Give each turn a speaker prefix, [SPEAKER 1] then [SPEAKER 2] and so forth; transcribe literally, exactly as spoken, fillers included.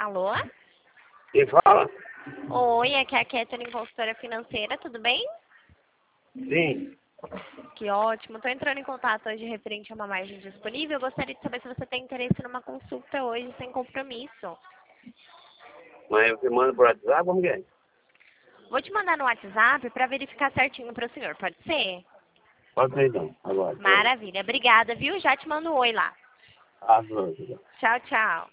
[SPEAKER 1] Alô?
[SPEAKER 2] Quem fala?
[SPEAKER 1] Oi, aqui é a Kathleen, consultora financeira, tudo bem?
[SPEAKER 2] Sim.
[SPEAKER 1] Que ótimo. Estou entrando em contato hoje referente a uma margem disponível. Eu gostaria de saber se você tem interesse numa consulta hoje sem compromisso.
[SPEAKER 2] Mas você manda por WhatsApp, como que é?
[SPEAKER 1] Vou te mandar no WhatsApp para verificar certinho para o senhor, pode ser?
[SPEAKER 2] Pode ser então, agora.
[SPEAKER 1] Maravilha. Obrigada, viu? Já te mando um oi lá.
[SPEAKER 2] Ah, pronto.
[SPEAKER 1] Tchau, tchau.